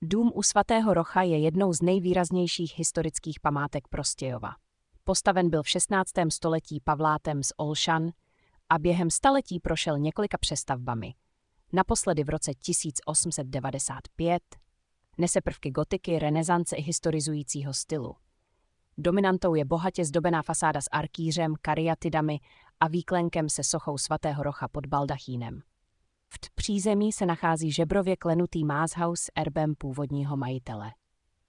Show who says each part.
Speaker 1: Dům u svatého Rocha je jednou z nejvýraznějších historických památek Prostějova. Postaven byl v 16. století Pavlátem z Olšan a během staletí prošel několika přestavbami. Naposledy v roce 1895 nese prvky gotiky, renesance i historizujícího stylu. Dominantou je bohatě zdobená fasáda s arkýřem, kariatidami a výklenkem se sochou svatého Rocha pod baldachínem. V přízemí se nachází žebrově klenutý mázhaus s erbem původního majitele.